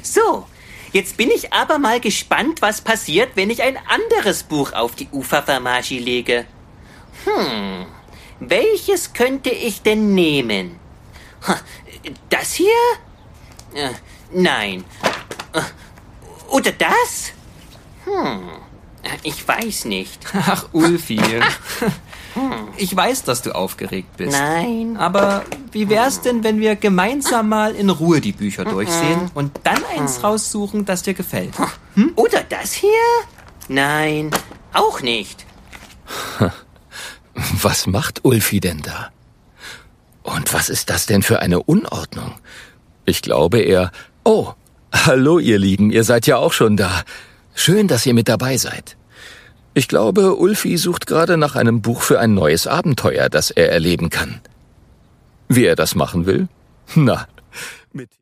So, jetzt bin ich aber mal gespannt, was passiert, wenn ich ein anderes Buch auf die Ufervermagie lege. Welches könnte ich denn nehmen? Das hier? Nein. Oder das? Ich weiß nicht. Ach, Ulfi. Ich weiß, dass du aufgeregt bist. Nein. Aber wie wär's denn, wenn wir gemeinsam mal in Ruhe die Bücher durchsehen und dann eins raussuchen, das dir gefällt? Oder das hier? Nein, auch nicht. Was macht Ulfi denn da? Und was ist das denn für eine Unordnung? Ich glaube er... Oh, hallo ihr Lieben, ihr seid ja auch schon da. Schön, dass ihr mit dabei seid. Ich glaube, Ulfi sucht gerade nach einem Buch für ein neues Abenteuer, das er erleben kann. Wie er das machen will? Na, mit